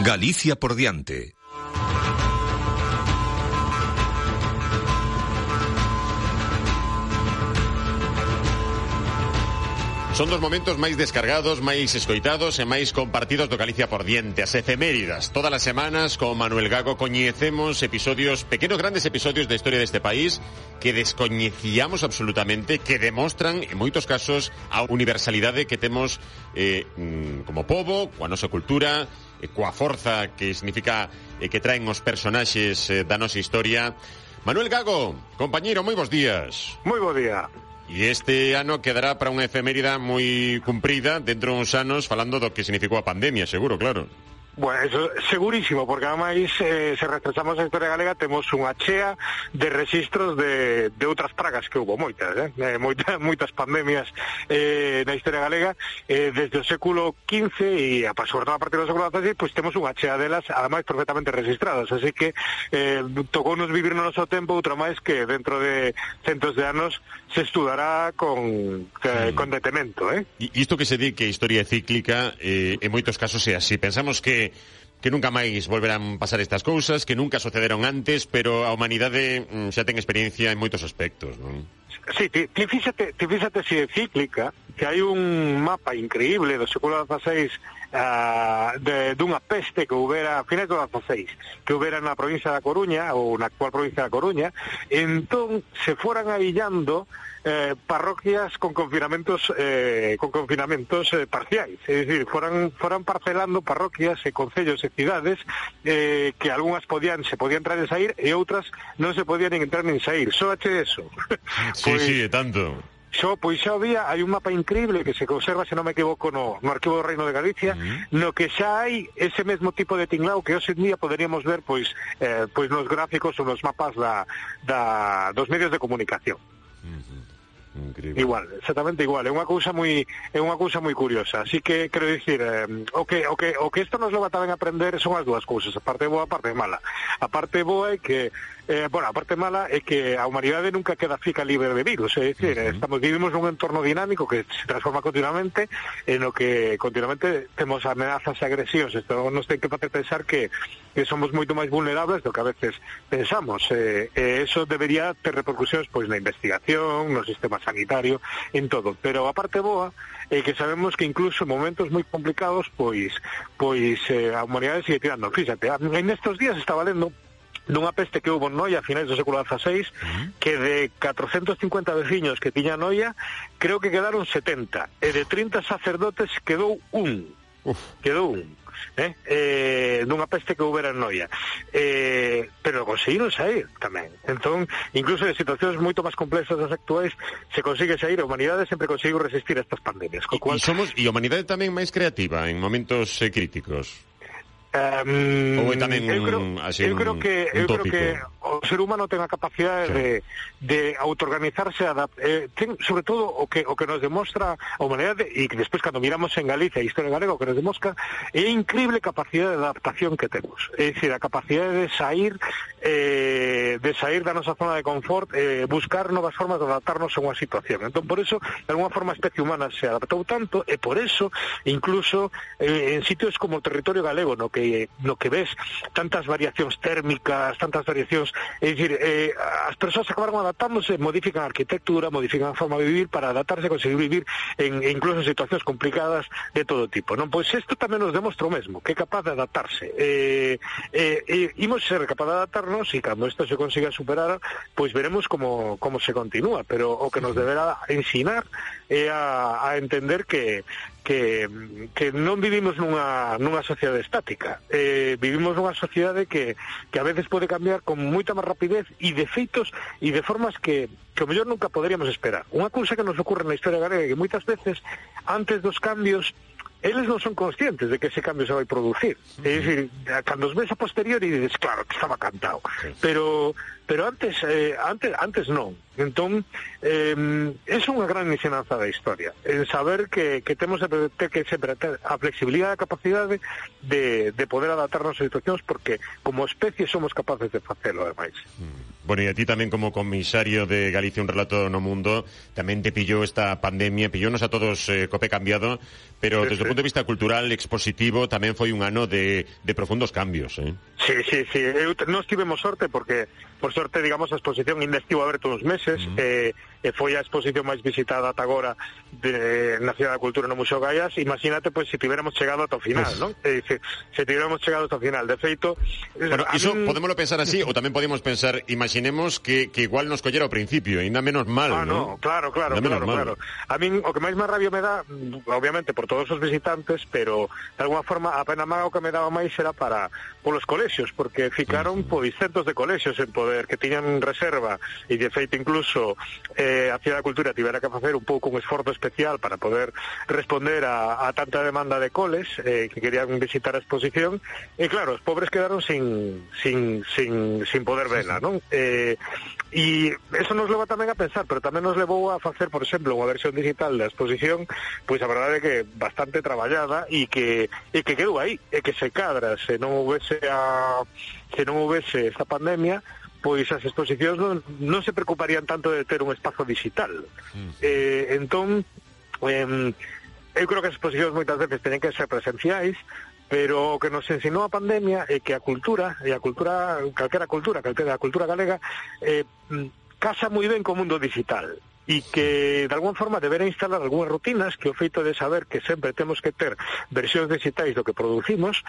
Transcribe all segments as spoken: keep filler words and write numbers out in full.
Galicia por diante. Son dos momentos máis descargados, máis escoitados e máis compartidos do Galicia por diante, as efeméridas. Todas as semanas, con Manuel Gago, coñecemos episodios, pequenos grandes episodios da historia deste país que descoñecíamos absolutamente, que demostran, en moitos casos, a universalidade que temos eh, como pobo, coa nosa cultura, eh, coa forza que significa eh, que traen os personaxes eh, da nosa historia. Manuel Gago, compañeiro, moi bons días. Moi bo día. E este ano quedará para unha efemérida moi cumprida dentro de uns anos falando do que significou a pandemia, seguro, claro. Bueno, eso segurísimo, porque ademais eh, se retrasamos a historia galega temos unha chea de registros de, de outras pragas que hubo moitas, eh? eh moitas, moitas pandemias eh, na historia galega eh, desde o século quince e a sobre todo a partir do século dieciséis, pois temos unha chea delas ademais perfectamente registradas, así que eh, tocounos vivir no noso tempo outra máis que dentro de centos de anos se estudará con, que, mm. con detemento, eh? E isto que se di que a historia é cíclica eh, en moitos casos é así, pensamos que que nunca máis volverán pasar estas cousas, que nunca sucederon antes, pero a humanidade mm, xa ten experiencia en moitos aspectos, non? Sí, ti, ti fíxate, ti fíxate si é cíclica, que hai un mapa increíble do século dieciséis uh, de, dunha peste que houbera, a finais do dieciséis, que houbera na provincia da Coruña, ou na actual provincia da Coruña, entón se foran aillando Eh, parroquias con confinamentos eh, con confinamentos eh, parciais, é dicir, foran, foran parcelando parroquias e concellos e cidades eh, que algunhas podían, se podían entrar e sair e outras non se podían nin entrar nin sair, só ache eso. Sí, pues, sí, é tanto. Xo, pois xa había, hai un mapa increíble que se conserva, se non me equivoco, no, no Arquivo do Reino de Galicia, uh-huh. no que xa hai ese mesmo tipo de tinglao que hoxe en día poderíamos ver pois eh, pois nos gráficos ou nos mapas da, da, dos medios de comunicación. Uh-huh. Increíble. Igual, exactamente igual, é unha cousa moi é unha cousa moi curiosa, así que quero dicir, eh, o que o que o que isto nos leva tamén a aprender son as dúas cousas, a parte boa, a parte mala. A parte boa é que eh, bueno, a parte mala é que a humanidade nunca queda fica libre de virus, é dicir, uh-huh. estamos vivimos nun entorno dinámico que se transforma continuamente, en o que continuamente temos amenazas e agresións. Isto nos ten que facer pensar que que somos moito máis vulnerables do que a veces pensamos, e eh, eh, eso debería ter repercusións pois na investigación, no sistema sanitario, en todo, pero a parte boa é que sabemos que incluso en momentos moi complicados pois pois eh, a humanidade sigue tirando. Fíxate, en estes días estaba lendo dunha peste que houve en Noia a finais do século dieciséis, uh-huh. que de catrocentos cincuenta veciños que tiña Noia, creo que quedaron setenta, e de trinta sacerdotes quedou un. Uf. Quedou un. Eh? Eh, dunha peste que houbera en Noia, eh, pero conseguiron sair tamén. Entón, incluso en situacións moito máis complexas das actuais se consigue sair, a humanidade sempre conseguiu resistir a estas pandemias, co cual... E somos, e a humanidade tamén máis creativa en momentos eh, críticos. Um, Ou é tamén eu creo, un, así, eu creo que eu creo que o ser humano ten a capacidade sí. de de autoorganizarse, adap- eh, ten sobre todo o que o que nos demostra a humanidade, e que despois cando miramos en Galicia a historia galega o que nos demostra é a increíble capacidade de adaptación que temos, é dicir, a capacidade de sair eh, de sair da nosa zona de confort, eh, buscar novas formas de adaptarnos a unha situación. Entón, por eso, de alguma forma a especie humana se adaptou tanto, e por eso incluso eh, en sitios como o territorio galego, no que no que ves tantas variacións térmicas, tantas variacións, é dicir, eh, as persoas acabaron adaptándose, modifican a arquitectura, modifican a forma de vivir para adaptarse a conseguir vivir en, incluso en situacións complicadas de todo tipo, non? Pois isto tamén nos demostra o mesmo, que é capaz de adaptarse, eh, eh, eh, imos ser capaz de adaptarnos, e cando isto se consiga superar, pois veremos como, como se continúa, pero o que nos deberá ensinar é a, a entender que que, que non vivimos nunha, nunha sociedade estática, eh, vivimos nunha sociedade que, que a veces pode cambiar con moita máis rapidez e de feitos e de formas que, que o mellor nunca poderíamos esperar. Unha cousa que nos ocorre na historia galega é que moitas veces antes dos cambios eles non son conscientes de que ese cambio se vai producir. Uh-huh. É dicir, cando os ves a posteriori dices, claro, que estaba cantado. Sí. Pero pero antes eh, antes antes non. Entón, eh, é unha gran ensinanza da historia, en saber que, que temos que sempre ter a flexibilidade e a capacidade de, de poder adaptarnos a situacións, porque como especie somos capaces de facelo, ademais. Mm. Bueno, e a ti tamén como comisario de Galicia, un relato no mundo, tamén te pillou esta pandemia, pillónos a todos eh, cope cambiado, pero sí, desde sí. o punto de vista cultural, expositivo, tamén foi un ano de, de profundos cambios, eh? Sí, sí, sí. Eu, nos tivemos sorte, porque, por sorte, digamos, a exposición ainda estivo aberto uns meses, mm. eh, e foi a exposición máis visitada ata agora de, na Cidade da Cultura no Museo Gaiás. Imagínate, pois, pues, se tiveramos chegado ata o final, pues... non? É dicir, se tiveramos chegado ata o final. De feito... Bueno, iso min... podémoslo pensar así, ou tamén podemos pensar, imaginemos que, que igual nos collera ao principio, ainda menos mal, ah, non? No, claro, claro, claro, claro. A min, o que máis máis rabio me dá, obviamente, por todos os visitantes, pero, de alguna forma, a pena máis o que me daba máis era para polos colexios, porque ficaron, pois, centos de colexios en poder, que tiñan reserva, e, de feito, incluso... Eh, a Cidade da Cultura tivera que facer un pouco un esforzo especial para poder responder a, a tanta demanda de coles eh, que querían visitar a exposición, e claro, os pobres quedaron sin sin sin, sin poder vela, non? Eh, e eso nos leva tamén a pensar, pero tamén nos levou a facer, por exemplo, unha versión digital da exposición, pois a verdade é que bastante traballada e que e que quedou aí, e que se cadra, se non houvese a se non houvese esta pandemia, pois as exposicións non, non se preocuparían tanto de ter un espazo digital. Mm. Eh, entón, eh, eu creo que as exposicións moitas veces teñen que ser presenciais, pero o que nos ensinou a pandemia é que a cultura, e a cultura, calquera cultura, calquera cultura galega, eh, casa moi ben co mundo digital. E que, de alguna forma, deberá instalar algunhas rutinas que o feito de saber que sempre temos que ter versións digitais do que producimos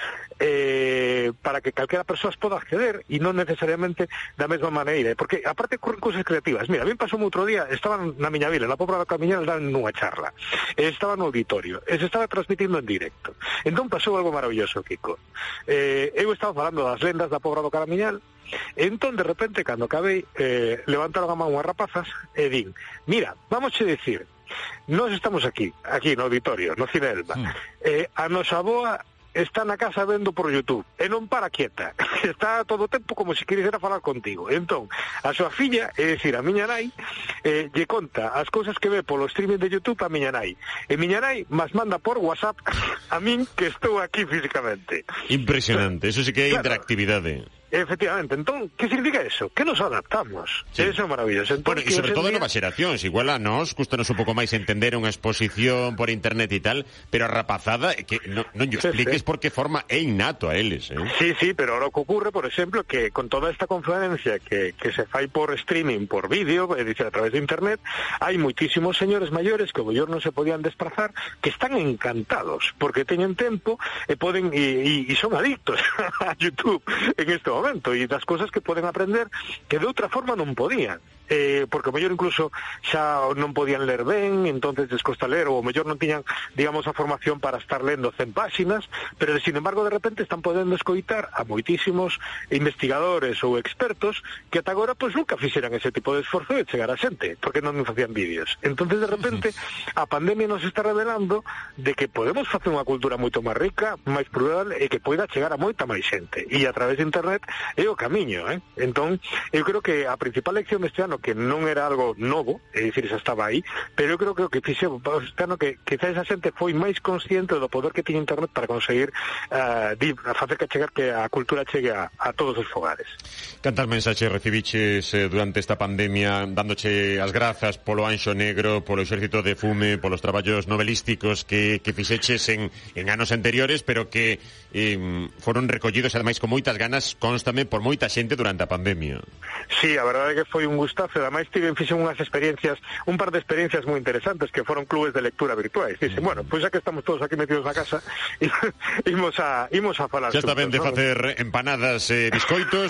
eh, para que calquera persoa poda acceder e non necesariamente da mesma maneira, porque aparte corren cousas creativas. Mira, a mí pasou outro día, estaba na miña vila, na Pobra do Camiñal, dan nunha charla, e estaba no auditorio, e se estaba transmitindo en directo. Entón pasou algo maravilloso, Kiko. Eh, eu estaba falando das lendas da Pobra do Camiñal. Entón, de repente, cando acabei, eh, levantaron a man unhas rapazas e din, mira, vamos a decir, nós estamos aquí, aquí no auditorio, no Cine Elba, mm. eh, a nosa aboa está na casa vendo por YouTube, e non para quieta, está todo o tempo como se quixera falar contigo. Entón, a súa filla, é dicir, a miña nai, eh, lle conta as cousas que ve polo streaming de YouTube a miña nai, e miña nai mas manda por WhatsApp a min que estou aquí físicamente. Impresionante, eso sí que é claro. Interactividade. Efectivamente, entón, que significa eso? Que nos adaptamos. Sí. Eso é maravilloso. Entón, bueno, e sobre todo día... novas xeracións, igual a nós custanos un pouco máis entender unha exposición por internet e tal, pero a rapazada, que non, non yo expliques sí, sí. por que forma é innato a eles, eh? Sí, sí, pero ahora o que ocurre, por exemplo, que con toda esta conferencia que, que se fai por streaming, por vídeo, é dicir, a través de internet, hai moitísimos señores maiores que o mellor non se podían desplazar, que están encantados, porque teñen tempo e poden e, e, e son adictos a YouTube en este momento. E das cousas que poden aprender que de outra forma non podían, eh, porque o mellor incluso xa non podían ler ben, entonces descosta ler, ou o mellor non tiñan, digamos, a formación para estar lendo cen páxinas, pero sin embargo de repente están podendo escoitar a moitísimos investigadores ou expertos que ata agora pois nunca fixeran ese tipo de esforzo de chegar a xente, porque non facían vídeos. Entonces de repente a pandemia nos está revelando de que podemos facer unha cultura moito máis rica, máis plural, e que poida chegar a moita máis xente, e a través de internet é o camiño, eh? Entón, eu creo que a principal lección deste ano, que non era algo novo, é dicir, xa estaba aí, pero eu creo que o que fixe este ano que quizá esa xente foi máis consciente do poder que tiña internet para conseguir uh, facer que chegar que a cultura chegue a, a todos os fogares. Cantas mensaxes recibiches eh, durante esta pandemia, dándoche as grazas polo Anxo Negro, polo Exército de Fume, polos traballos novelísticos que, que fixeches en, en anos anteriores, pero que eh, foron recollidos ademais con moitas ganas, constame, por moita xente durante a pandemia. Sí, a verdade é que foi un gustazo, ademais tiven fixen unhas experiencias, un par de experiencias moi interesantes que foron clubes de lectura virtuais. Dicen, mm. bueno, pois pues xa que estamos todos aquí metidos na casa, imos a imos a falar. Xa está ben de facer empanadas e eh, biscoitos,